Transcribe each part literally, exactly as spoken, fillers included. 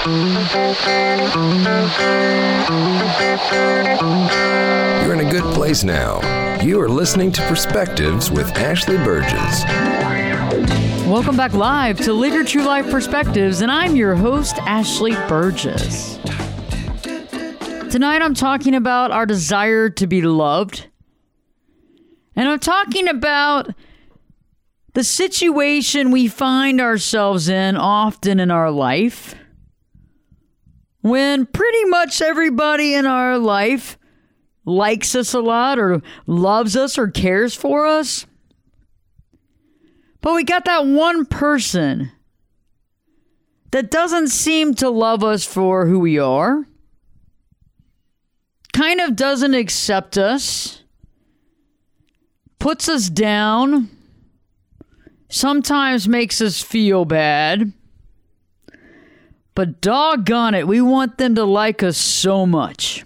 You're in a good place now. You are listening to Perspectives with Ashley Burgess. Welcome back live to Live Your True Life Perspectives, and I'm your host, Ashley Burgess. Tonight I'm talking about our desire to be loved, and I'm talking about the situation we find ourselves in often in our life when pretty much everybody in our life likes us a lot or loves us or cares for us. But we got that one person that doesn't seem to love us for who we are, kind of doesn't accept us, puts us down, sometimes makes us feel bad. But doggone it, we want them to like us so much.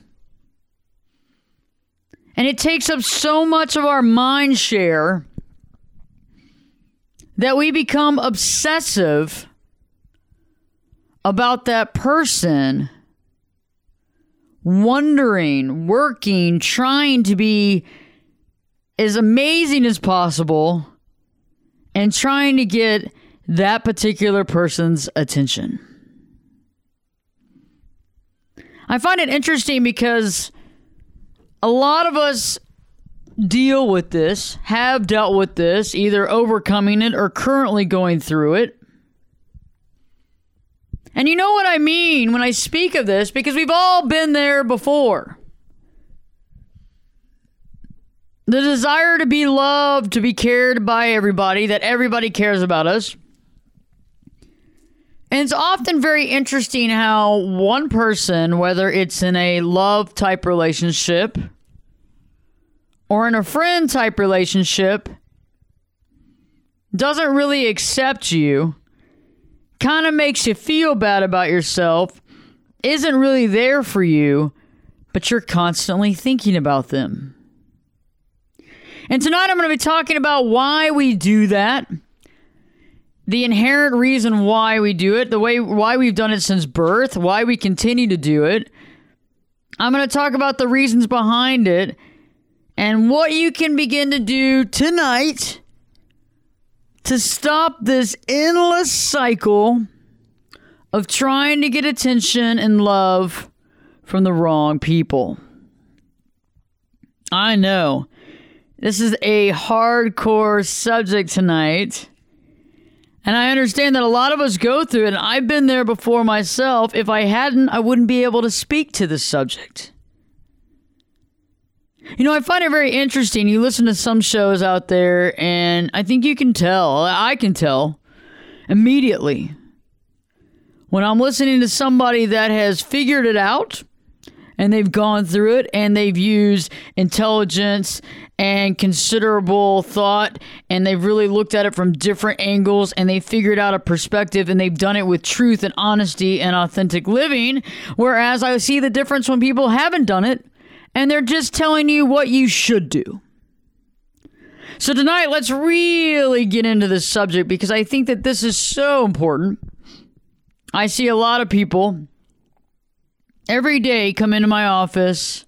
And it takes up so much of our mind share that we become obsessive about that person, wondering, working, trying to be as amazing as possible, and trying to get that particular person's attention. I find it interesting because a lot of us deal with this, have dealt with this, either overcoming it or currently going through it. And you know what I mean when I speak of this, because we've all been there before. The desire to be loved, to be cared by everybody, that everybody cares about us. And it's often very interesting how one person, whether it's in a love type relationship or in a friend type relationship, doesn't really accept you, kind of makes you feel bad about yourself, isn't really there for you, but you're constantly thinking about them. And tonight I'm going to be talking about why we do that, the inherent reason why we do it, the way why we've done it since birth, why we continue to do it. I'm going to talk about the reasons behind it and what you can begin to do tonight to stop this endless cycle of trying to get attention and love from the wrong people. I know this is a hardcore subject tonight, and I understand that a lot of us go through it, and I've been there before myself. If I hadn't, I wouldn't be able to speak to this subject. You know, I find it very interesting. You listen to some shows out there, and I think you can tell, I can tell immediately when I'm listening to somebody that has figured it out, and they've gone through it, and they've used intelligence and considerable thought, and they've really looked at it from different angles, and they figured out a perspective, and they've done it with truth and honesty and authentic living. Whereas I see the difference when people haven't done it, and they're just telling you what you should do. So tonight, let's really get into this subject, because I think that this is so important. I see a lot of people every day come into my office,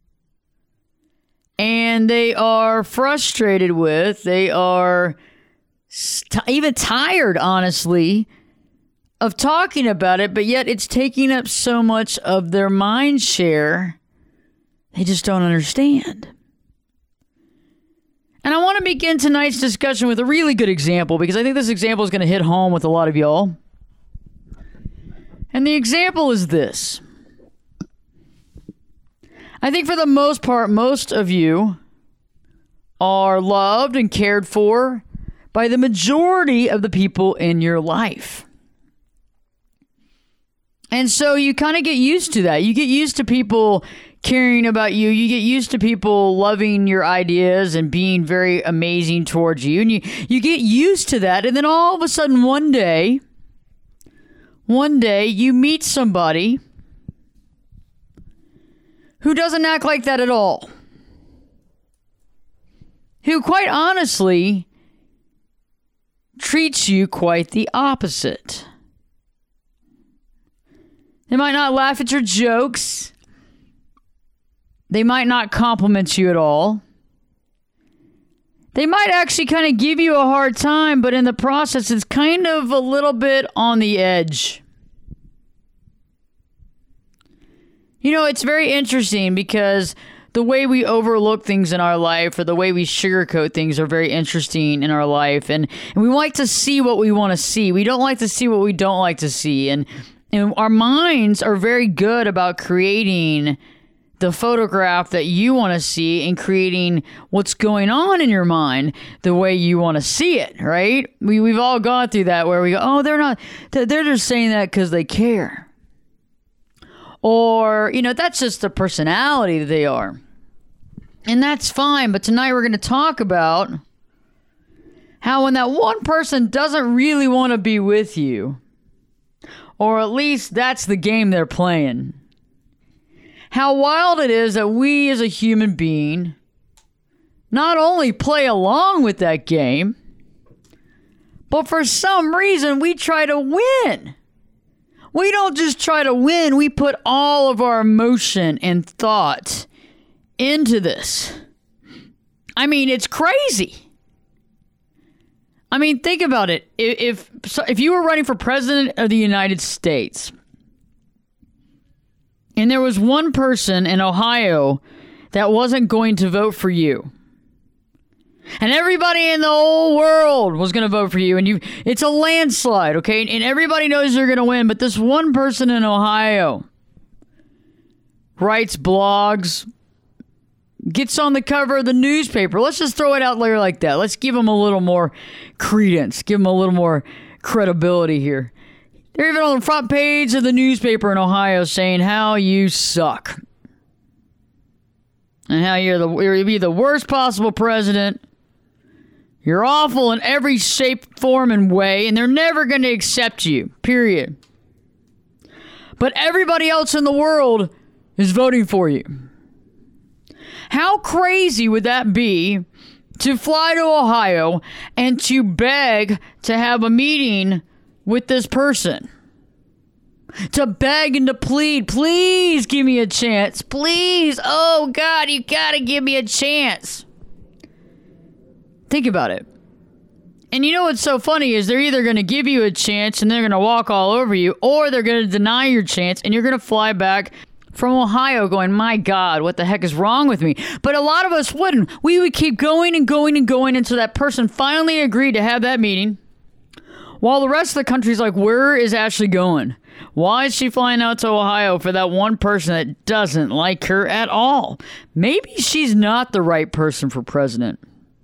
and they are frustrated with, they are st- even tired, honestly, of talking about it, but yet it's taking up so much of their mind share, they just don't understand. And I want to begin tonight's discussion with a really good example, because I think this example is going to hit home with a lot of y'all. And the example is this. I think for the most part, most of you are loved and cared for by the majority of the people in your life. And so you kind of get used to that. You get used to people caring about you. You get used to people loving your ideas and being very amazing towards you. And you, you get used to that. And then all of a sudden one day, one day you meet somebody who doesn't act like that at all. Who quite honestly treats you quite the opposite. They might not laugh at your jokes. They might not compliment you at all. They might actually kind of give you a hard time, but in the process, it's kind of a little bit on the edge. You know, it's very interesting because the way we overlook things in our life or the way we sugarcoat things are very interesting in our life. And, and we like to see what we want to see. We don't like to see what we don't like to see. And, and our minds are very good about creating the photograph that you want to see and creating what's going on in your mind the way you want to see it, right? We, we've all gone through that where we go, oh, they're not, they're just saying that because they care. Or, you know, that's just the personality that they are. And that's fine. But tonight we're going to talk about how when that one person doesn't really want to be with you, or at least that's the game they're playing, how wild it is that we as a human being not only play along with that game, but for some reason we try to win. We don't just try to win, we put all of our emotion and thought into this. I mean, it's crazy. I mean, think about it. If if, if you were running for president of the United States, and there was one person in Ohio that wasn't going to vote for you, and everybody in the whole world was going to vote for you, and you it's a landslide, okay? And everybody knows you're going to win, but this one person in Ohio writes blogs, gets on the cover of the newspaper. Let's just throw it out there like that. Let's give them a little more credence, give them a little more credibility here. They're even on the front page of the newspaper in Ohio saying how you suck. And how you're the you're be the worst possible president. You're awful in every shape, form, and way, and they're never going to accept you, period. But everybody else in the world is voting for you. How crazy would that be to fly to Ohio and to beg to have a meeting with this person? To beg and to plead, please give me a chance. Please, oh God, you gotta give me a chance. Think about it. And you know what's so funny is they're either going to give you a chance and they're going to walk all over you, or they're going to deny your chance and you're going to fly back from Ohio going, my God, what the heck is wrong with me? But a lot of us wouldn't. We would keep going and going and going until that person finally agreed to have that meeting, while the rest of the country's like, where is Ashley going? Why is she flying out to Ohio for that one person that doesn't like her at all? Maybe she's not the right person for president.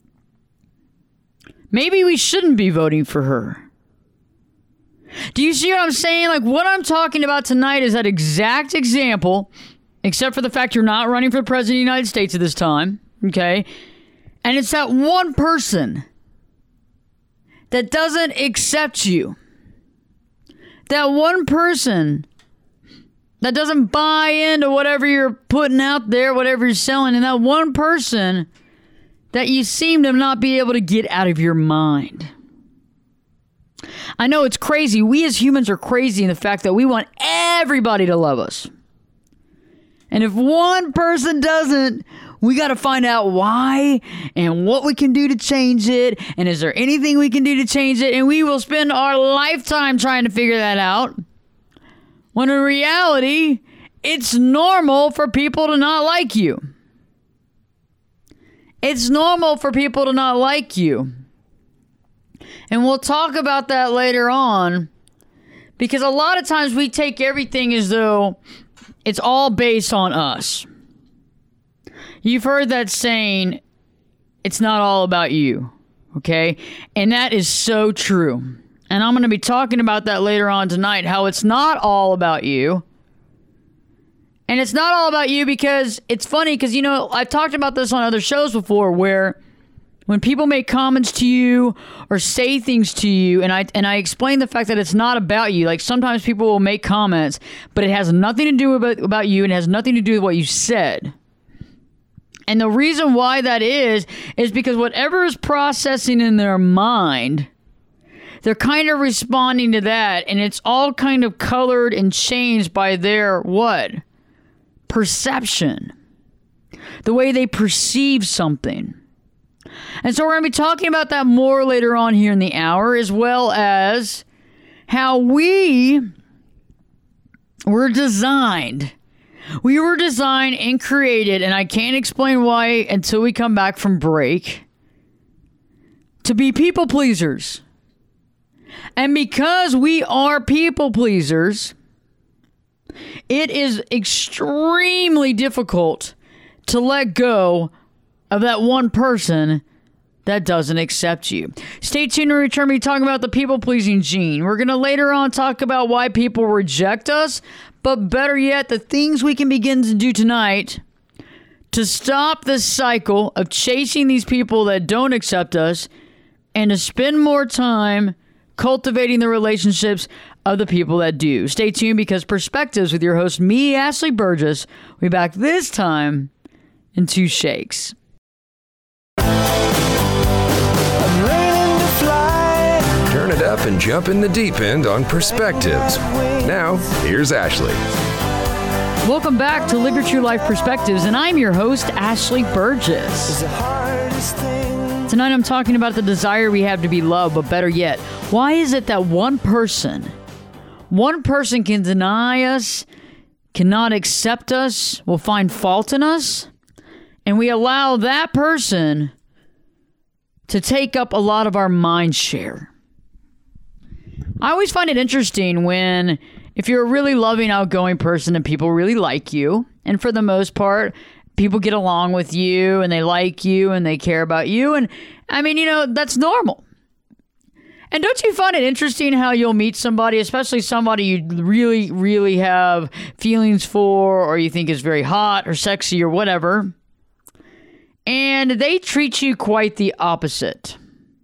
Maybe we shouldn't be voting for her. Do you see what I'm saying? Like, what I'm talking about tonight is that exact example, except for the fact you're not running for president of the United States at this time, okay? And it's that one person that doesn't accept you. That one person that doesn't buy into whatever you're putting out there, whatever you're selling, and that one person that you seem to not be able to get out of your mind. I know it's crazy. We as humans are crazy in the fact that we want everybody to love us. And if one person doesn't, we got to find out why and what we can do to change it. And is there anything we can do to change it? And we will spend our lifetime trying to figure that out. When in reality, it's normal for people to not like you. It's normal for people to not like you. And we'll talk about that later on, because a lot of times we take everything as though it's all based on us. You've heard that saying, it's not all about you, okay? And that is so true. And I'm going to be talking about that later on tonight, how it's not all about you. And it's not all about you because it's funny because, you know, I've talked about this on other shows before where when people make comments to you or say things to you, and I and I explain the fact that it's not about you. Like sometimes people will make comments, but it has nothing to do about, about you and it has nothing to do with what you said. And the reason why that is, is because whatever is processing in their mind, they're kind of responding to that, and it's all kind of colored and changed by their what? Perception. The way they perceive something. And so we're going to be talking about that more later on here in the hour, as well as how we were designed. We were designed and created, and I can't explain why until we come back from break, to be people pleasers. And because we are people pleasers, it is extremely difficult to let go of that one person that doesn't accept you. Stay tuned to return me talking about the people-pleasing gene. We're going to later on talk about why people reject us, but better yet, the things we can begin to do tonight to stop this cycle of chasing these people that don't accept us and to spend more time cultivating the relationships of the people that do. Stay tuned, because Perspectives with your host, me, Ashley Burgess, will be back this time in two shakes. Turn it up and jump in the deep end on Perspectives. Now, here's Ashley. Welcome back to Live Your True Life Perspectives, and I'm your host, Ashley Burgess. Tonight I'm talking about the desire we have to be loved, but better yet, why is it that one person, one person can deny us, cannot accept us, will find fault in us, and we allow that person to take up a lot of our mind share? I always find it interesting when, if you're a really loving, outgoing person and people really like you, and for the most part, people get along with you and they like you and they care about you. And I mean, you know, that's normal. And don't you find it interesting how you'll meet somebody, especially somebody you really, really have feelings for, or you think is very hot or sexy or whatever, and they treat you quite the opposite.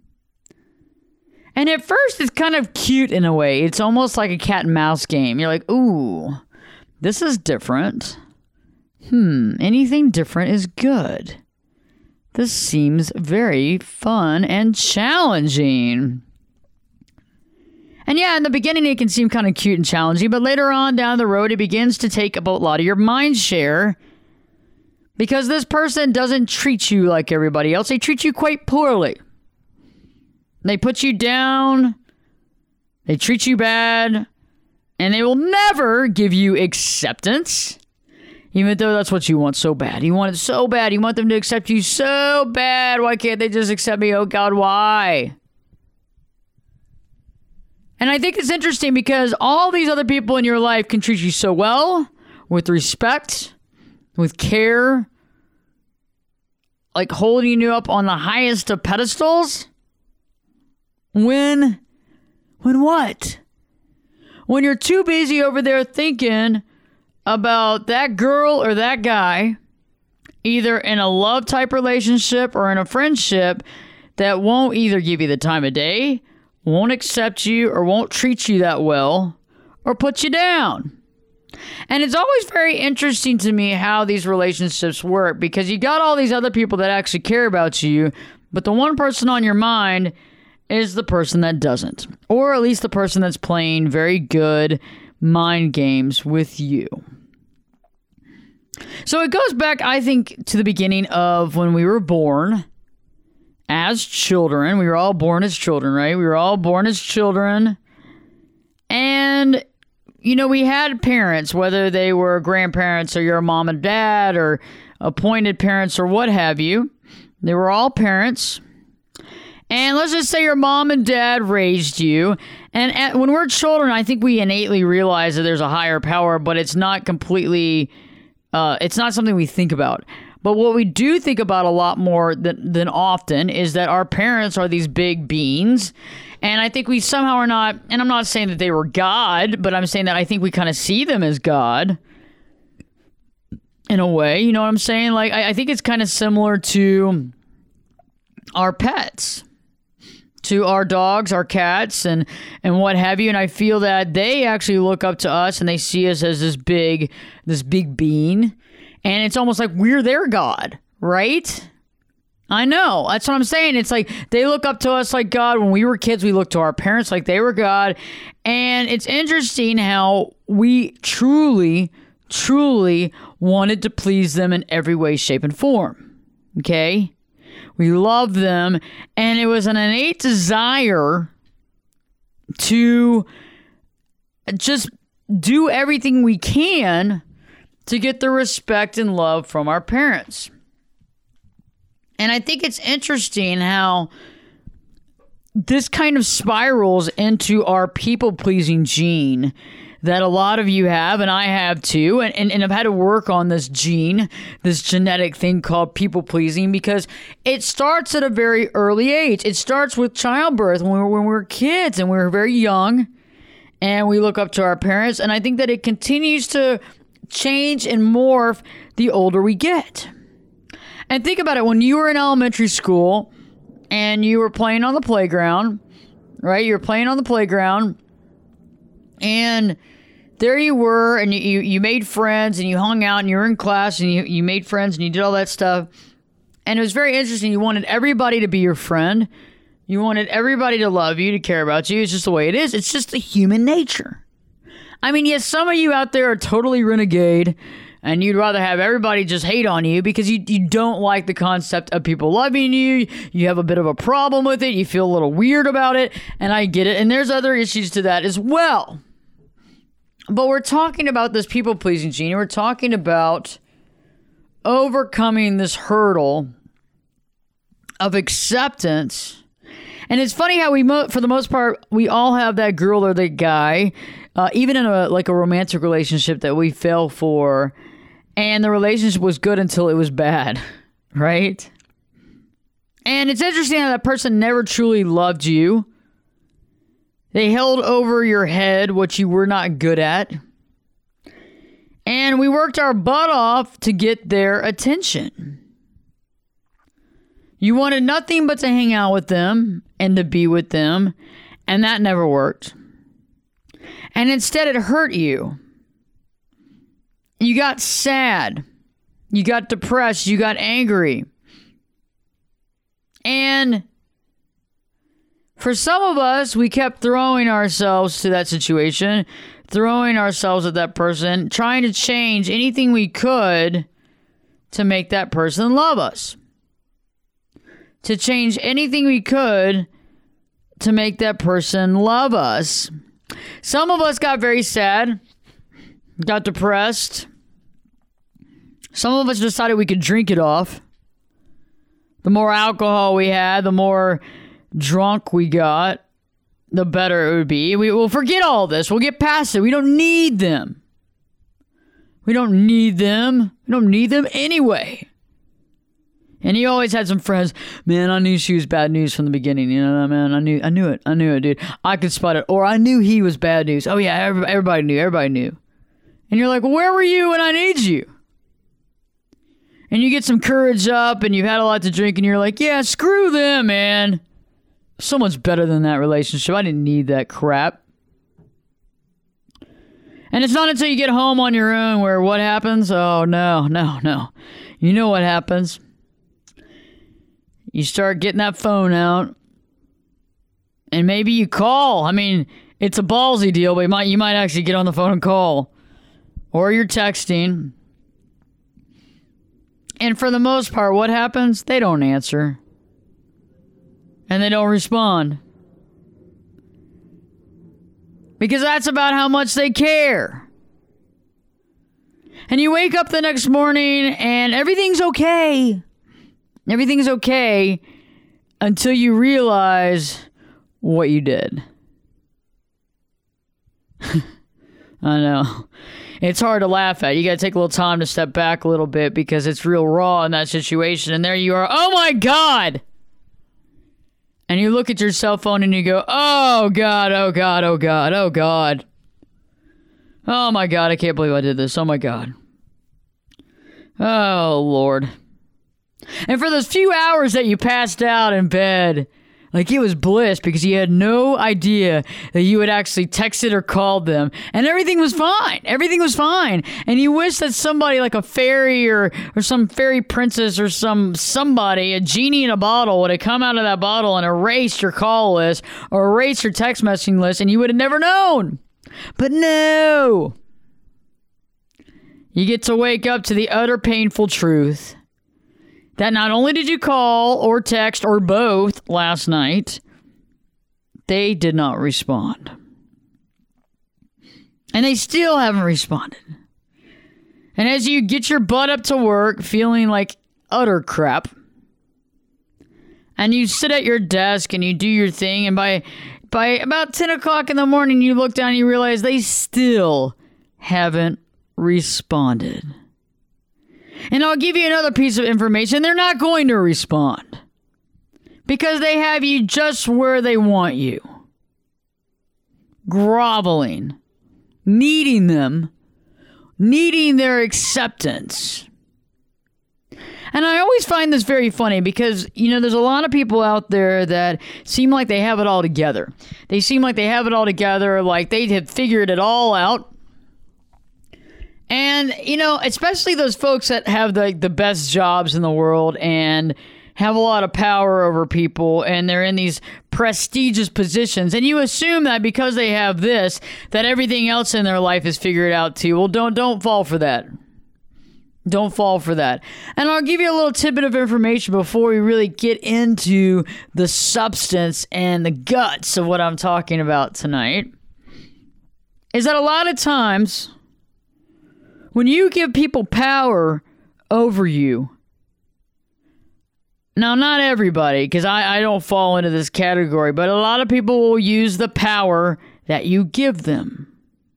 And at first, it's kind of cute in a way. It's almost like a cat and mouse game. You're like, ooh, this is different. Hmm, anything different is good. This seems very fun and challenging. And yeah, in the beginning, it can seem kind of cute and challenging, but later on down the road, it begins to take up a lot of your mind share, because this person doesn't treat you like everybody else. They treat you quite poorly. They put you down, they treat you bad, and they will never give you acceptance, even though that's what you want so bad. You want it so bad. You want them to accept you so bad. Why can't they just accept me? Oh, God, why? And I think it's interesting because all these other people in your life can treat you so well, with respect, with care, like holding you up on the highest of pedestals. When, when what? When you're too busy over there thinking about that girl or that guy, either in a love type relationship or in a friendship, that won't either give you the time of day, won't accept you, or won't treat you that well, or put you down. And it's always very interesting to me how these relationships work, because you got all these other people that actually care about you, but the one person on your mind is the person that doesn't, or at least the person that's playing very good mind games with you. So it goes back, I think, to the beginning of when we were born as children. We were all born as children, right? We were all born as children. And, you know, we had parents, whether they were grandparents or your mom and dad or appointed parents or what have you. They were all parents. And let's just say your mom and dad raised you. And at, when we're children, I think we innately realize that there's a higher power, but it's not completely, uh, it's not something we think about. But what we do think about a lot more than, than often is that our parents are these big beings. And I think we somehow are not, and I'm not saying that they were God, but I'm saying that I think we kind of see them as God in a way. You know what I'm saying? Like, I, I think it's kind of similar to our pets. To our dogs, our cats, and, and what have you. And I feel that they actually look up to us and they see us as this big, this big being. And it's almost like we're their God, right? I know. That's what I'm saying. It's like they look up to us like God. When we were kids, we looked to our parents like they were God. And it's interesting how we truly, truly wanted to please them in every way, shape, and form. Okay? We loved them. And it was an innate desire to just do everything we can to get the respect and love from our parents. And I think it's interesting how this kind of spirals into our people-pleasing gene that a lot of you have, and I have too, and, and, and I've had to work on this gene, this genetic thing called people-pleasing, because it starts at a very early age. It starts with childbirth when we were, when we were kids and we were very young, and we look up to our parents, and I think that it continues to change and morph the older we get. And think about it, when you were in elementary school and you were playing on the playground, right? You were playing on the playground and there you were and you, you made friends and you hung out and you were in class and you, you made friends and you did all that stuff. And it was very interesting. You wanted everybody to be your friend. You wanted everybody to love you, to care about you. It's just the way it is. It's just the human nature. I mean, yes, some of you out there are totally renegade and you'd rather have everybody just hate on you because you, you don't like the concept of people loving you. You have a bit of a problem with it. You feel a little weird about it. And I get it. And there's other issues to that as well. But we're talking about this people-pleasing gene. We're talking about overcoming this hurdle of acceptance. And it's funny how we, mo- for the most part, we all have that girl or that guy, uh, even in a like a romantic relationship that we fell for. And the relationship was good until it was bad, right? And it's interesting how that person never truly loved you. They held over your head what you were not good at. And we worked our butt off to get their attention. You wanted nothing but to hang out with them and to be with them, and that never worked. And instead it hurt you. You got sad. You got depressed. You got angry. And for some of us, we kept throwing ourselves to that situation, throwing ourselves at that person, trying to change anything we could to make that person love us. To change anything we could to make that person love us. Some of us got very sad, got depressed. Some of us decided we could drink it off. The more alcohol we had, the more drunk we got, the better it would be. We will forget all this. We'll get past it. We don't need them. We don't need them. We don't need them anyway. And he always had some friends. Man, I knew she was bad news from the beginning. You know, man, I knew, I knew it. I knew it, dude. I could spot it. Or I knew he was bad news. Oh yeah, everybody knew. Everybody knew. And you're like, well, where were you when I need you? And you get some courage up and you've had a lot to drink and you're like, yeah, screw them, man. Someone's better than that relationship. I didn't need that crap. And it's not until you get home on your own where what happens? Oh, no, no, no. You know what happens. You start getting that phone out and maybe you call. I mean, it's a ballsy deal, but you might, you might actually get on the phone and call. Or you're texting. And for the most part, what happens? They don't answer. And they don't respond. Because that's about how much they care. And you wake up the next morning and everything's okay. Everything's okay until you realize what you did. I know. It's hard to laugh at. You got to take a little time to step back a little bit because it's real raw in that situation. And there you are. Oh my God. And you look at your cell phone and you go, oh God, oh God, oh God, oh God. Oh my God, I can't believe I did this. Oh my God. Oh Lord. And for those few hours that you passed out in bed, Like it was bliss because you had no idea that you had actually texted or called them and everything was fine. Everything was fine. And you wish that somebody like a fairy or, or some fairy princess or some somebody, a genie in a bottle, would have come out of that bottle and erased your call list or erased your text messaging list and you would have never known. But no. You get to wake up to the utter painful truth that not only did you call or text or both last night, they did not respond. And they still haven't responded. And as you get your butt up to work feeling like utter crap, and you sit at your desk and you do your thing, and by by about ten o'clock in the morning you look down and you realize they still haven't responded. And I'll give you another piece of information. They're not going to respond because they have you just where they want you. Groveling, needing them, needing their acceptance. And I always find this very funny because, you know, there's a lot of people out there that seem like they have it all together. They seem like they have it all together, like they have figured it all out. And, you know, especially those folks that have the, the best jobs in the world and have a lot of power over people and they're in these prestigious positions. And you assume that because they have this, that everything else in their life is figured out too. Well, don't don't fall for that. Don't fall for that. And I'll give you a little tidbit of information before we really get into the substance and the guts of what I'm talking about tonight. Is that a lot of times when you give people power over you, now not everybody, because I, I don't fall into this category, but a lot of people will use the power that you give them.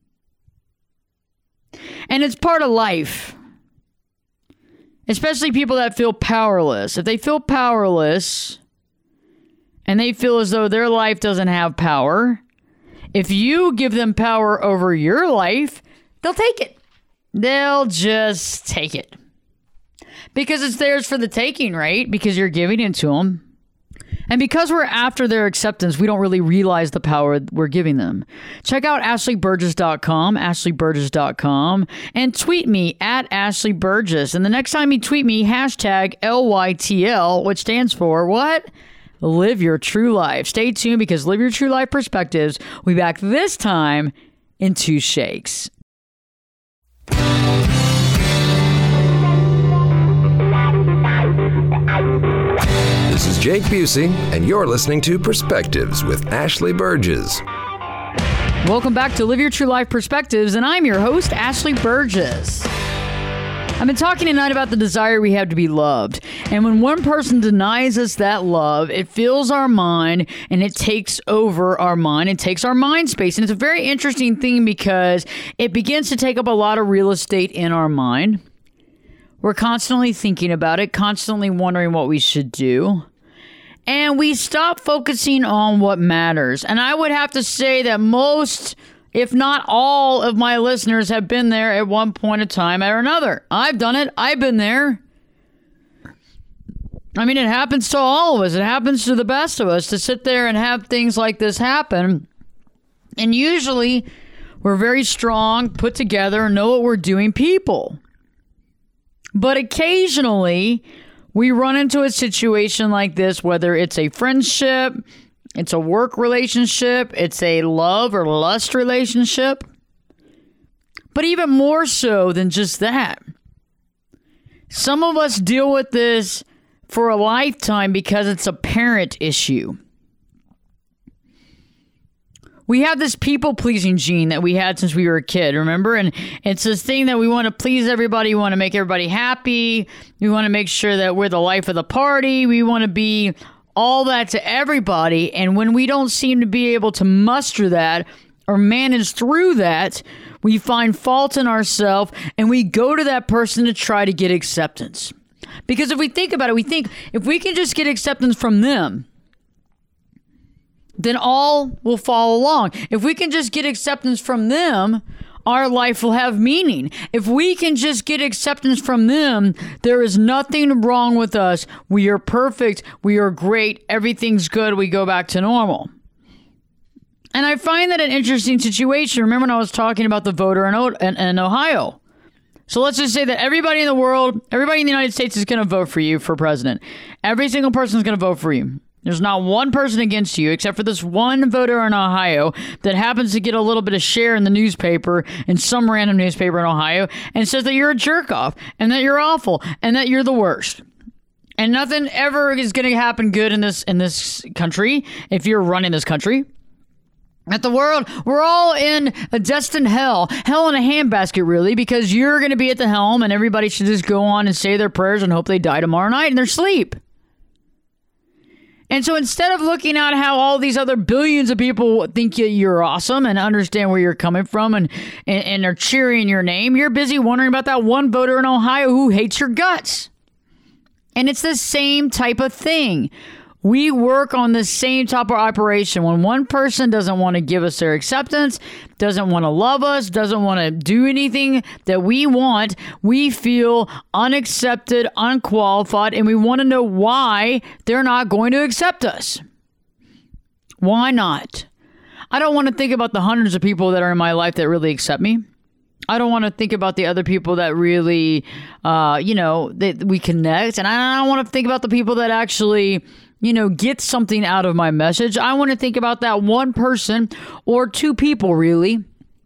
And it's part of life. Especially people that feel powerless. If they feel powerless and they feel as though their life doesn't have power, if you give them power over your life, they'll take it. They'll just take it. Because it's theirs for the taking, right? Because you're giving it to them. And because we're after their acceptance, we don't really realize the power we're giving them. Check out ashley burgess dot com, ashley burgess dot com, and tweet me at Ashley Burgess. And the next time you tweet me, hashtag L Y T L, which stands for what? Live Your True Life. Stay tuned because Live Your True Life Perspectives will be back this time in two shakes. This is Jake Busey, and you're listening to Perspectives with Ashley Burgess. Welcome back to Live Your True Life Perspectives, and I'm your host, Ashley Burgess. I've been talking tonight about the desire we have to be loved. And when one person denies us that love, it fills our mind and it takes over our mind. It takes our mind space. And it's a very interesting thing because it begins to take up a lot of real estate in our mind. We're constantly thinking about it, constantly wondering what we should do. And we stop focusing on what matters. And I would have to say that most, if not all, of my listeners have been there at one point in time or another. I've done it. I've been there. I mean, it happens to all of us. It happens to the best of us to sit there and have things like this happen. And usually, we're very strong, put together, know what we're doing people. But occasionally, we run into a situation like this, whether it's a friendship, it's a work relationship, it's a love or lust relationship. But even more so than just that, some of us deal with this for a lifetime because it's a parent issue. We have this people-pleasing gene that we had since we were a kid, remember? And it's this thing that we want to please everybody. We want to make everybody happy. We want to make sure that we're the life of the party. We want to be all that to everybody. And when we don't seem to be able to muster that or manage through that, we find fault in ourselves and we go to that person to try to get acceptance. Because if we think about it, we think if we can just get acceptance from them, then all will follow along. If we can just get acceptance from them, our life will have meaning. If we can just get acceptance from them, there is nothing wrong with us. We are perfect. We are great. Everything's good. We go back to normal. And I find that an interesting situation. Remember when I was talking about the voter in, o- in, in Ohio? So let's just say that everybody in the world, everybody in the United States is going to vote for you for president. Every single person is going to vote for you. There's not one person against you except for this one voter in Ohio that happens to get a little bit of share in the newspaper, in some random newspaper in Ohio, and says that you're a jerk off and that you're awful and that you're the worst. And nothing ever is going to happen good in this in this country if you're running this country. At the world, we're all in a destined hell. Hell in a handbasket, really, because you're going to be at the helm and everybody should just go on and say their prayers and hope they die tomorrow night in their sleep. And so instead of looking at how all these other billions of people think you're awesome and understand where you're coming from and, and, and are cheering your name, you're busy wondering about that one voter in Ohio who hates your guts. And it's the same type of thing. We work on the same type of operation. When one person doesn't want to give us their acceptance, doesn't want to love us, doesn't want to do anything that we want, we feel unaccepted, unqualified, and we want to know why they're not going to accept us. Why not? I don't want to think about the hundreds of people that are in my life that really accept me. I don't want to think about the other people that really, uh, you know, that we connect. And I don't want to think about the people that actually, you know, get something out of my message. I want to think about that one person or two people, really,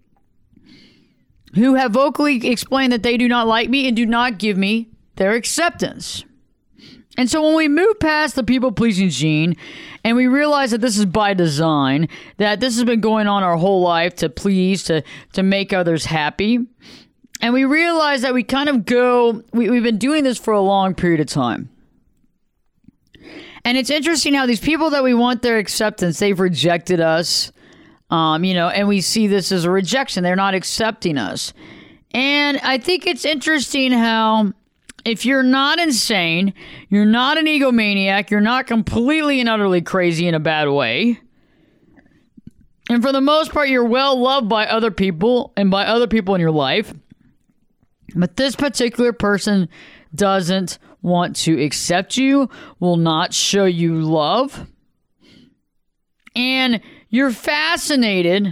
who have vocally explained that they do not like me and do not give me their acceptance. And so when we move past the people-pleasing gene and we realize that this is by design, that this has been going on our whole life to please, to, to make others happy, and we realize that we kind of go, we, we've been doing this for a long period of time. And it's interesting how these people that we want their acceptance, they've rejected us, um, you know, and we see this as a rejection. They're not accepting us. And I think it's interesting how if you're not insane, you're not an egomaniac, you're not completely and utterly crazy in a bad way, and for the most part, you're well loved by other people and by other people in your life, but this particular person doesn't want to accept you, will not show you love, and you're fascinated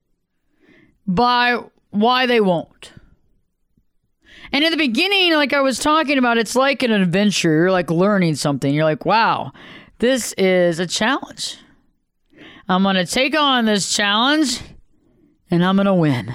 by why they won't. And in the beginning, like I was talking about, it's like an adventure. You're like learning something. You're like, wow, this is a challenge. I'm going to take on this challenge and I'm going to win.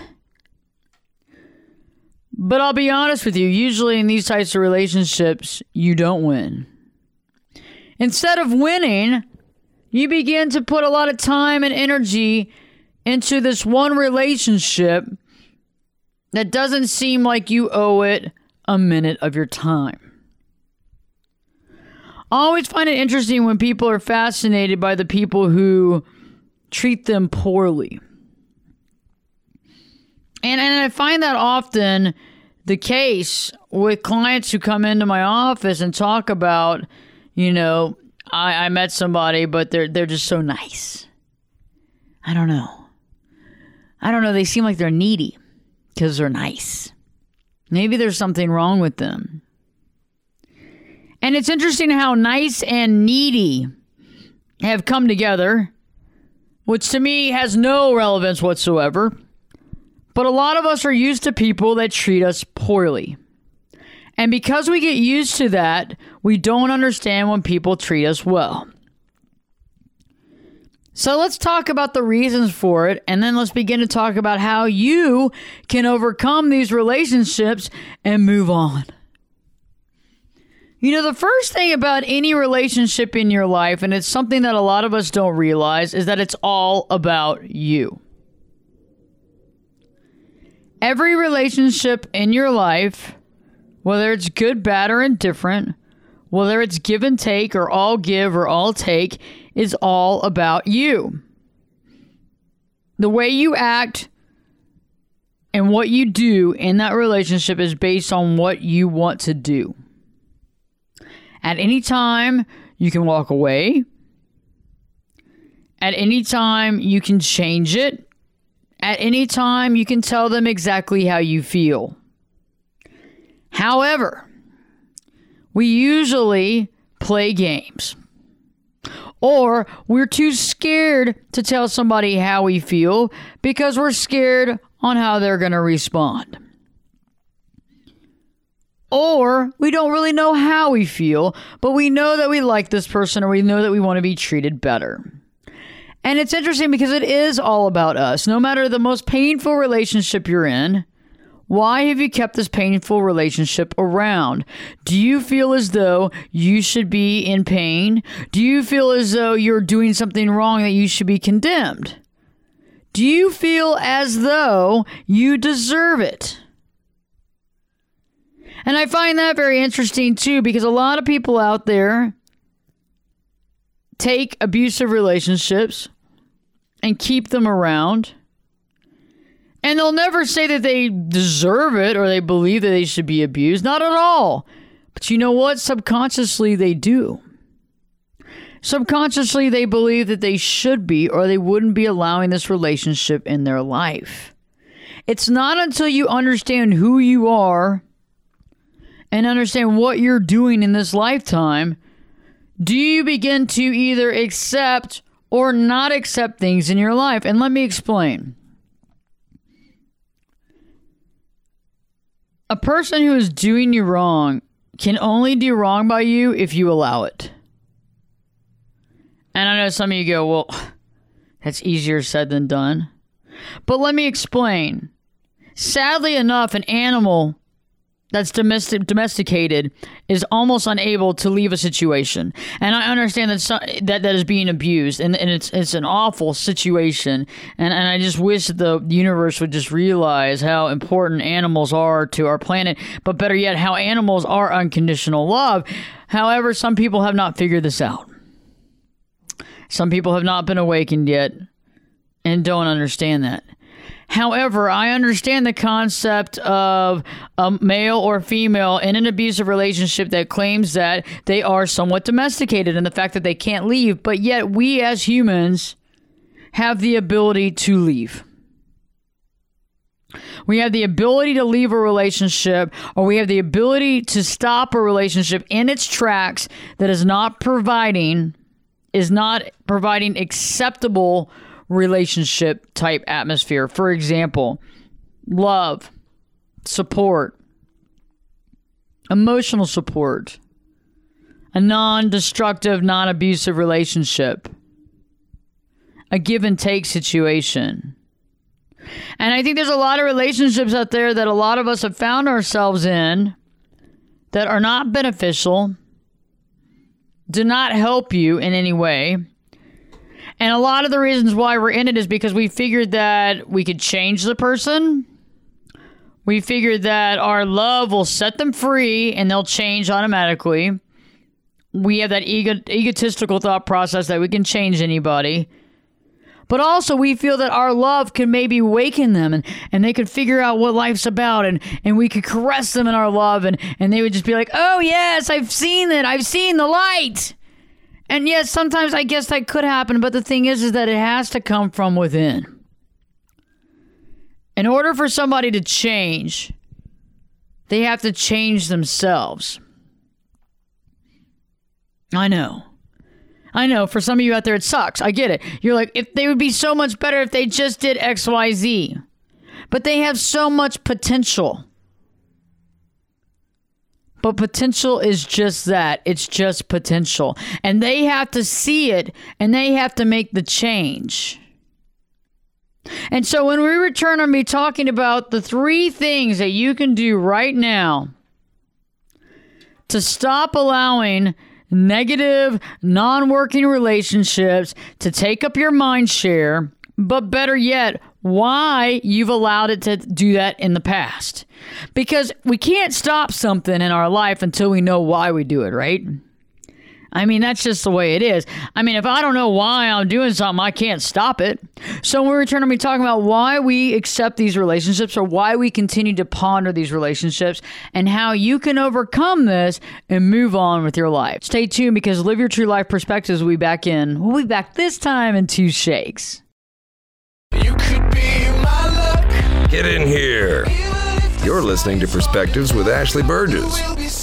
But I'll be honest with you, usually in these types of relationships, you don't win. Instead of winning, you begin to put a lot of time and energy into this one relationship that doesn't seem like you owe it a minute of your time. I always find it interesting when people are fascinated by the people who treat them poorly. And, and I find that often the case with clients who come into my office and talk about, you know, I, I met somebody, but they're they're just so nice. I don't know. I don't know. They seem like they're needy because they're nice. Maybe there's something wrong with them. And it's interesting how nice and needy have come together, which to me has no relevance whatsoever. But a lot of us are used to people that treat us poorly. And because we get used to that, we don't understand when people treat us well. So let's talk about the reasons for it, and then let's begin to talk about how you can overcome these relationships and move on. You know, the first thing about any relationship in your life, and it's something that a lot of us don't realize, is that it's all about you. Every relationship in your life, whether it's good, bad, or indifferent, whether it's give and take or all give or all take, is all about you. The way you act and what you do in that relationship is based on what you want to do. At any time, you can walk away. At any time, you can change it. At any time, you can tell them exactly how you feel. However, we usually play games. Or we're too scared to tell somebody how we feel because we're scared on how they're going to respond. Or we don't really know how we feel, but we know that we like this person or we know that we want to be treated better. And it's interesting because it is all about us. No matter the most painful relationship you're in, why have you kept this painful relationship around? Do you feel as though you should be in pain? Do you feel as though you're doing something wrong that you should be condemned? Do you feel as though you deserve it? And I find that very interesting too, because a lot of people out there take abusive relationships and keep them around. And they'll never say that they deserve it or they believe that they should be abused. Not at all. But you know what? Subconsciously, they do. Subconsciously, they believe that they should be or they wouldn't be allowing this relationship in their life. It's not until you understand who you are and understand what you're doing in this lifetime do you begin to either accept or not accept things in your life. And let me explain. A person who is doing you wrong can only do wrong by you if you allow it. And I know some of you go, well, that's easier said than done. But let me explain. Sadly enough, an animal that's domestic, domesticated is almost unable to leave a situation. And I understand that some, that, that is being abused, and, and it's it's an awful situation. And, and I just wish that the universe would just realize how important animals are to our planet, but better yet, how animals are unconditional love. However, some people have not figured this out. Some people have not been awakened yet and don't understand that. However, I understand the concept of a male or female in an abusive relationship that claims that they are somewhat domesticated and the fact that they can't leave, but yet we as humans have the ability to leave. We have the ability to leave a relationship, or we have the ability to stop a relationship in its tracks that is not providing, is not providing acceptable relationship type atmosphere. For example, love, support, emotional support, a non-destructive, non-abusive relationship, a give and take situation. And I think there's a lot of relationships out there that a lot of us have found ourselves in that are not beneficial, do not help you in any way. And a lot of the reasons why we're in it is because we figured that we could change the person. We figured that our love will set them free and they'll change automatically. We have that ego- egotistical thought process that we can change anybody. But also we feel that our love can maybe awaken them and, and they could figure out what life's about, and, and we could caress them in our love, and, and they would just be like, oh yes, I've seen it. I've seen the light. And yes, sometimes I guess that could happen, but the thing is, is that it has to come from within. In order for somebody to change, they have to change themselves. I know. I know, for some of you out there, it sucks. I get it. You're like, if they would be so much better if they just did X, Y, Z. But they have so much potential. But potential is just that. It's just potential. And they have to see it, and they have to make the change. And so when we return, I'm going to be talking about the three things that you can do right now to stop allowing negative, non-working relationships to take up your mind share, but better yet, why you've allowed it to do that in the past. Because we can't stop something in our life until we know why we do it, right? I mean, that's just the way it is. I mean, if I don't know why I'm doing something, I can't stop it. So when we return to me talking about why we accept these relationships, or why we continue to ponder these relationships, and how you can overcome this and move on with your life. Stay tuned, because Live Your True Life Perspectives will be back in. We'll be back this time in two shakes. You could be my Get in here. You're listening to Perspectives with Ashley Burgess.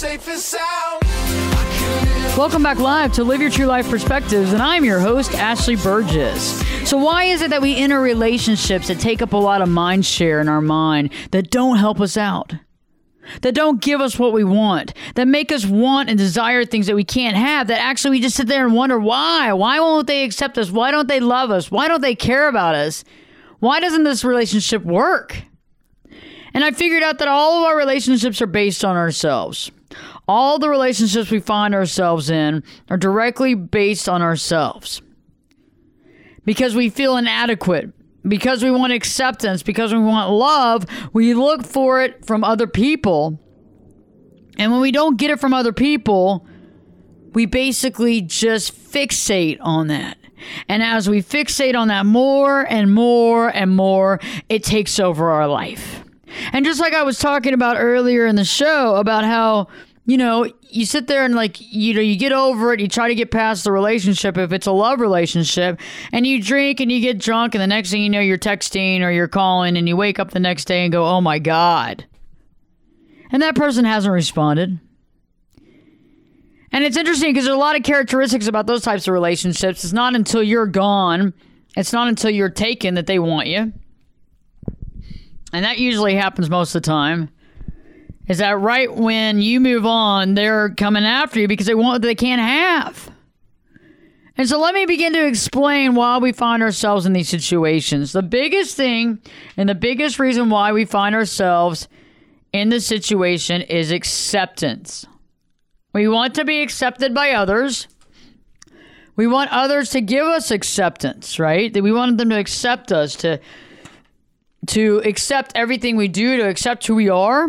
Welcome back live to Live Your True Life Perspectives, and I'm your host, Ashley Burgess. So why is it that we enter relationships that take up a lot of mind share in our mind, that don't help us out, that don't give us what we want, that make us want and desire things that we can't have, that actually we just sit there and wonder why? Why won't they accept us? Why don't they love us? Why don't they care about us? Why doesn't this relationship work? And I figured out that all of our relationships are based on ourselves. All the relationships we find ourselves in are directly based on ourselves. Because we feel inadequate, because we want acceptance, because we want love, we look for it from other people. And when we don't get it from other people, we basically just fixate on that. And as we fixate on that more and more and more, it takes over our life. And just like I was talking about earlier in the show about how, you know, you sit there and like, you know, you get over it, you try to get past the relationship if it's a love relationship, and you drink and you get drunk, and the next thing you know, you're texting or you're calling, and you wake up the next day and go, oh my God. And that person hasn't responded. And it's interesting because there's a lot of characteristics about those types of relationships. It's not until you're gone, it's not until you're taken that they want you. And that usually happens most of the time. Is that right when you move on, they're coming after you because they want what they can't have. And so let me begin to explain why we find ourselves in these situations. The biggest thing and the biggest reason why we find ourselves in this situation is acceptance. We want to be accepted by others. We want others to give us acceptance, right? That we want them to accept us, to to accept everything we do, to accept who we are.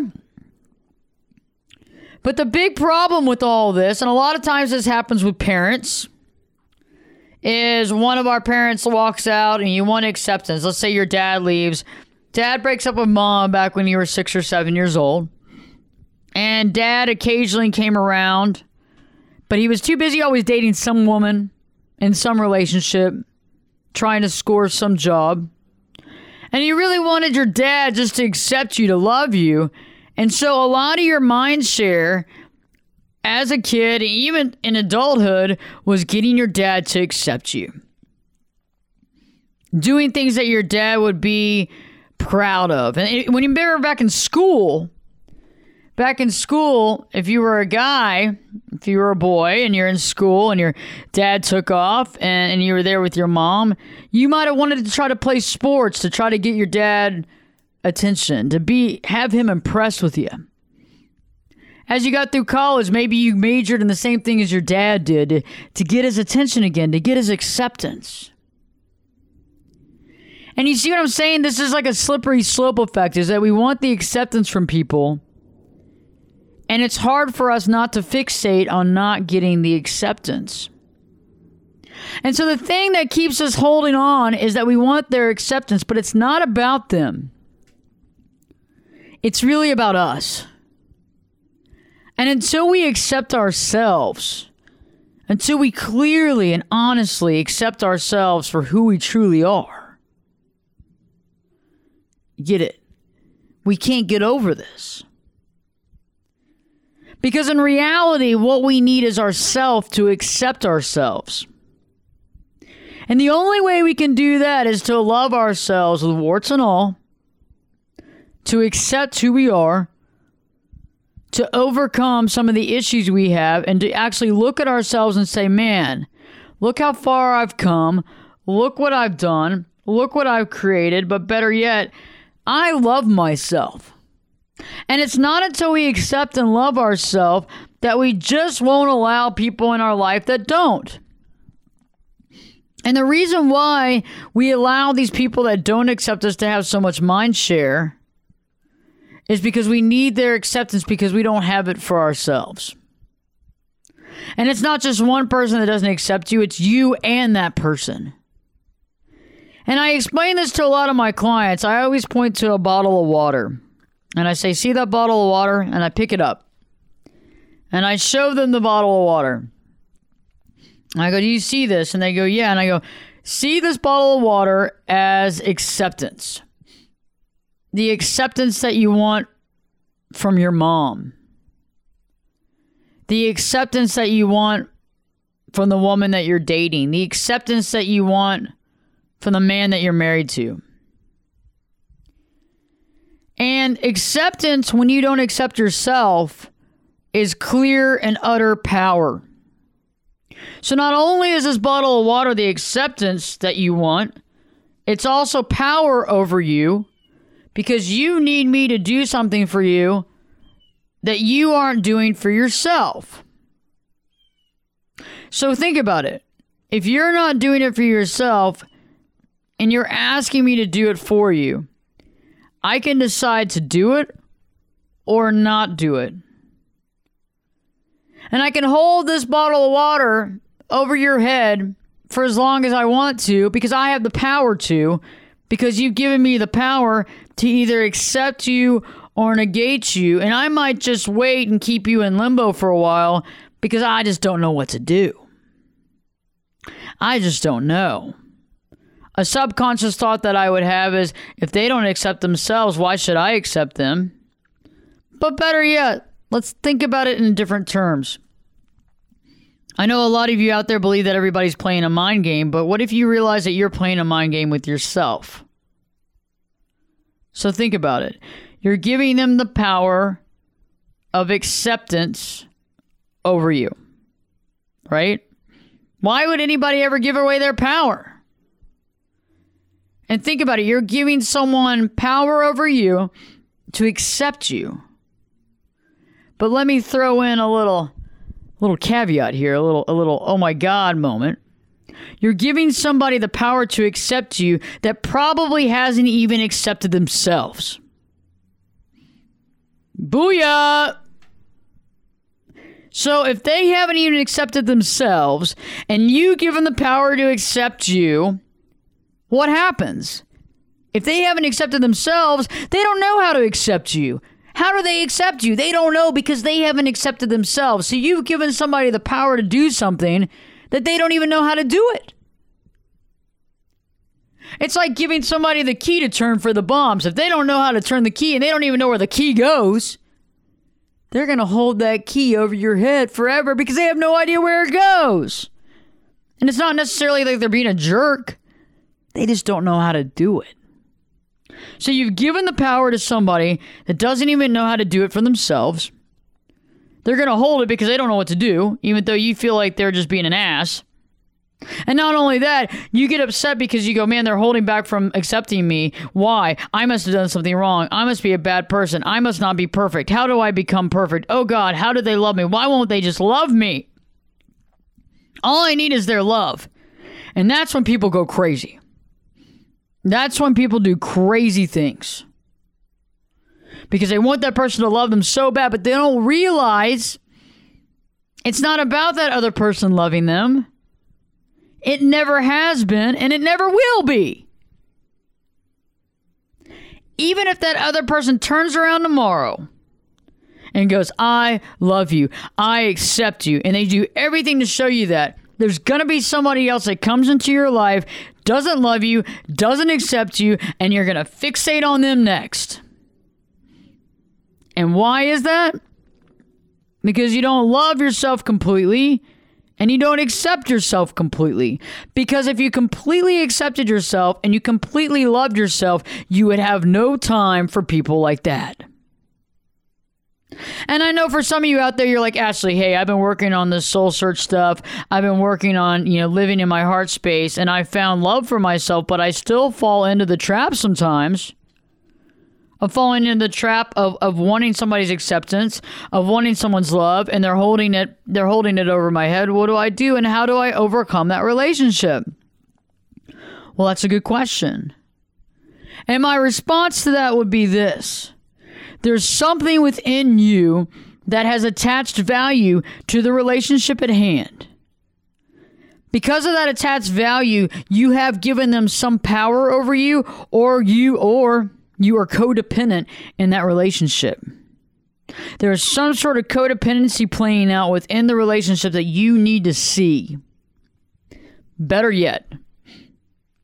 But the big problem with all this, and a lot of times this happens with parents, is one of our parents walks out and you want acceptance. Let's say your dad leaves. Dad breaks up with mom back when you were six or seven years old. And dad occasionally came around, but he was too busy always dating some woman in some relationship, trying to score some job. And you really wanted your dad just to accept you, to love you. And so a lot of your mind share as a kid, even in adulthood, was getting your dad to accept you. Doing things that your dad would be proud of. And when you remember back in school, back in school, if you were a guy, if you were a boy and you're in school and your dad took off and, and you were there with your mom, you might have wanted to try to play sports to try to get your dad attention, to be have him impressed with you. As you got through college, maybe you majored in the same thing as your dad did to, to get his attention again, to get his acceptance. And you see what I'm saying? This is like a slippery slope effect, is that we want the acceptance from people. And it's hard for us not to fixate on not getting the acceptance. And so the thing that keeps us holding on is that we want their acceptance, but it's not about them. It's really about us. And until we accept ourselves, until we clearly and honestly accept ourselves for who we truly are, get it? We can't get over this. Because in reality, what we need is ourself to accept ourselves. And the only way we can do that is to love ourselves with warts and all, to accept who we are, to overcome some of the issues we have, and to actually look at ourselves and say, man, look how far I've come, look what I've done, look what I've created, but better yet, I love myself. And it's not until we accept and love ourselves that we just won't allow people in our life that don't. And the reason why we allow these people that don't accept us to have so much mind share is because we need their acceptance because we don't have it for ourselves. And it's not just one person that doesn't accept you, it's you and that person. And I explain this to a lot of my clients. I always point to a bottle of water. And I say, see that bottle of water? And I pick it up. And I show them the bottle of water. And I go, do you see this? And they go, yeah. And I go, see this bottle of water as acceptance. the acceptance that you want from your mom, the acceptance that you want from the woman that you're dating, the acceptance that you want from the man that you're married to. And acceptance, when you don't accept yourself, is clear and utter power. So not only is this bottle of water the acceptance that you want, it's also power over you, because you need me to do something for you that you aren't doing for yourself. So think about it. If you're not doing it for yourself and you're asking me to do it for you, I can decide to do it or not do it. And I can hold this bottle of water over your head for as long as I want to, because I have the power to, because you've given me the power to either accept you or negate you. And I might just wait and keep you in limbo for a while because I just don't know what to do. I just don't know. A subconscious thought that I would have is, if they don't accept themselves, why should I accept them? But better yet, let's think about it in different terms. I know a lot of you out there believe that everybody's playing a mind game, but what if you realize that you're playing a mind game with yourself? So think about it. You're giving them the power of acceptance over you, right? Why would anybody ever give away their power? And think about it. You're giving someone power over you to accept you. But let me throw in a little little caveat here, a little a little oh my God moment. You're giving somebody the power to accept you that probably hasn't even accepted themselves. Booyah! So if they haven't even accepted themselves and you give them the power to accept you, what happens? If they haven't accepted themselves, they don't know how to accept you. How do they accept you? They don't know, because they haven't accepted themselves. So you've given somebody the power to do something that they don't even know how to do it. It's like giving somebody the key to turn for the bombs. If they don't know how to turn the key and they don't even know where the key goes, they're going to hold that key over your head forever because they have no idea where it goes. And it's not necessarily like they're being a jerk. They just don't know how to do it. So you've given the power to somebody that doesn't even know how to do it for themselves. They're going to hold it because they don't know what to do, even though you feel like they're just being an ass. And not only that, you get upset because you go, man, they're holding back from accepting me. Why? I must have done something wrong. I must be a bad person. I must not be perfect. How do I become perfect? Oh God, how do they love me? Why won't they just love me? All I need is their love. And that's when people go crazy. That's when people do crazy things. Because they want that person to love them so bad, but they don't realize it's not about that other person loving them. It never has been, and it never will be. Even if that other person turns around tomorrow and goes, I love you, I accept you, and they do everything to show you that, there's going to be somebody else that comes into your life, doesn't love you, doesn't accept you, and you're going to fixate on them next. And why is that? Because you don't love yourself completely, and you don't accept yourself completely. Because if you completely accepted yourself and you completely loved yourself, you would have no time for people like that. And I know for some of you out there, you're like, Ashley, hey, I've been working on this soul search stuff. I've been working on, you know, living in my heart space, and I found love for myself, but I still fall into the trap sometimes of falling into the trap of, of wanting somebody's acceptance, of wanting someone's love, and they're holding it, they're holding it over my head. What do I do, and how do I overcome that relationship? Well, that's a good question. And my response to that would be this. There's something within you that has attached value to the relationship at hand. Because of that attached value, you have given them some power over you, or you or you are codependent in that relationship. There is some sort of codependency playing out within the relationship that you need to see. Better yet,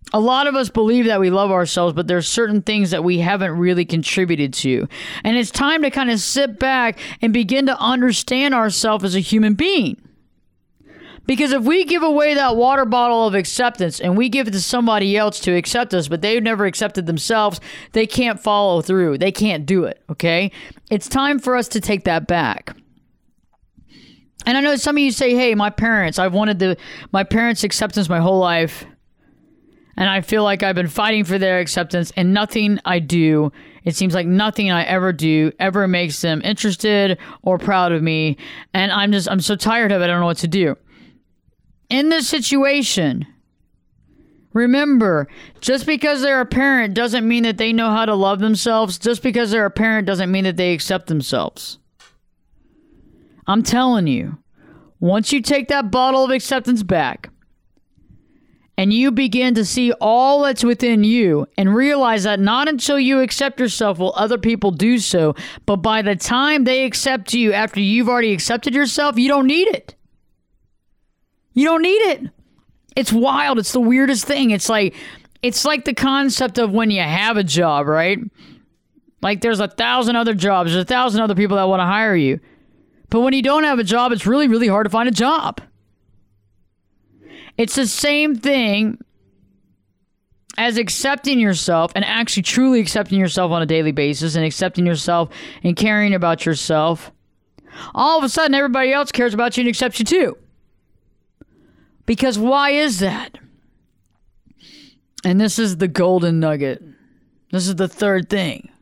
A lot of us believe that we love ourselves, but there's certain things that we haven't really contributed to. And it's time to kind of sit back and begin to understand ourselves as a human being. Because if we give away that water bottle of acceptance and we give it to somebody else to accept us, but they've never accepted themselves, they can't follow through. They can't do it, okay? It's time for us to take that back. And I know some of you say, hey, my parents, I've wanted the, my parents' acceptance my whole life. And I feel like I've been fighting for their acceptance, and nothing I do, it seems like nothing I ever do ever makes them interested or proud of me. And I'm just, I'm so tired of it, I don't know what to do. In this situation, remember, just because they're a parent doesn't mean that they know how to love themselves. Just because they're a parent doesn't mean that they accept themselves. I'm telling you, once you take that bottle of acceptance back, and you begin to see all that's within you and realize that not until you accept yourself will other people do so. But by the time they accept you after you've already accepted yourself, you don't need it. You don't need it. It's wild. It's the weirdest thing. It's like, it's like the concept of when you have a job, right? Like there's a thousand other jobs. There's a thousand other people that want to hire you. But when you don't have a job, it's really, really hard to find a job. It's the same thing as accepting yourself and actually truly accepting yourself on a daily basis and accepting yourself and caring about yourself. All of a sudden, everybody else cares about you and accepts you too. Because why is that? And this is the golden nugget. This is the third thing.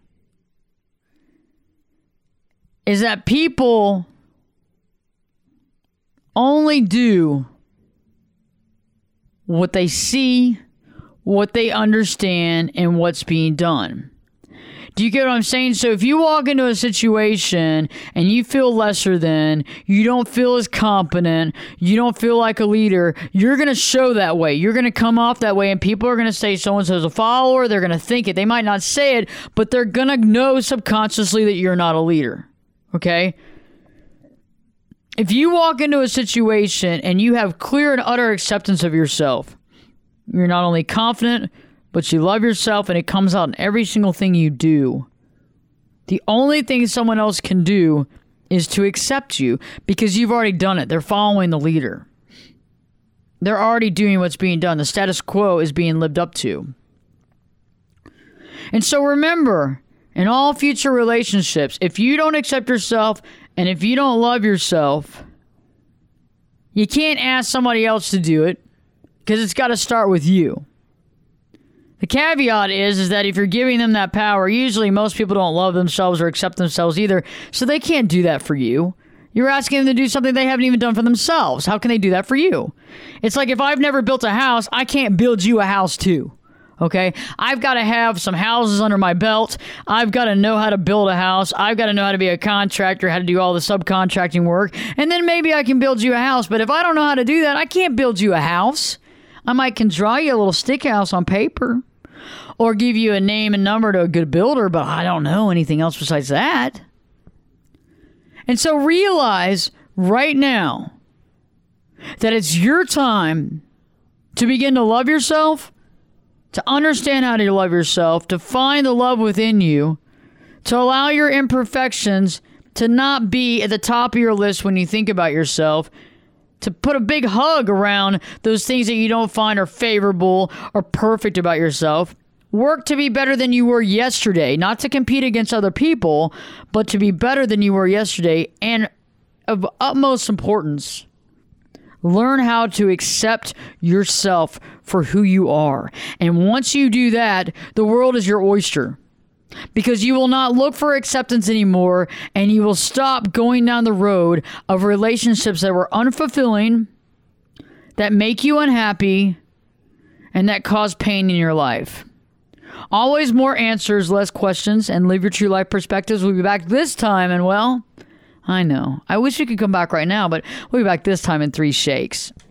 Is that people only do what they see, what they understand, and what's being done. Do you get what I'm saying? So if you walk into a situation and you feel lesser than, you don't feel as competent, you don't feel like a leader, you're going to show that way. You're going to come off that way, and people are going to say so-and-so's a follower. They're going to think it. They might not say it, but they're going to know subconsciously that you're not a leader. Okay? If you walk into a situation and you have clear and utter acceptance of yourself, you're not only confident, but you love yourself, and it comes out in every single thing you do. The only thing someone else can do is to accept you because you've already done it. They're following the leader. They're already doing what's being done. The status quo is being lived up to. And so remember, in all future relationships, if you don't accept yourself and if you don't love yourself, you can't ask somebody else to do it because it's got to start with you. The caveat is, is that if you're giving them that power, usually most people don't love themselves or accept themselves either, so they can't do that for you. You're asking them to do something they haven't even done for themselves. How can they do that for you? It's like if I've never built a house, I can't build you a house too. Okay, I've got to have some houses under my belt. I've got to know how to build a house. I've got to know how to be a contractor, how to do all the subcontracting work. And then maybe I can build you a house. But if I don't know how to do that, I can't build you a house. I might can draw you a little stick house on paper or give you a name and number to a good builder, but I don't know anything else besides that. And so realize right now that it's your time to begin to love yourself, to understand how to love yourself, to find the love within you, to allow your imperfections to not be at the top of your list when you think about yourself, to put a big hug around those things that you don't find are favorable or perfect about yourself. Work to be better than you were yesterday, not to compete against other people, but to be better than you were yesterday. And of utmost importance, learn how to accept yourself for who you are. And once you do that, the world is your oyster. Because you will not look for acceptance anymore, and you will stop going down the road of relationships that were unfulfilling, that make you unhappy, and that cause pain in your life. Always more answers, less questions, and live your true life perspectives. We'll be back this time, and well, I know. I wish we could come back right now, but we'll be back this time in three shakes.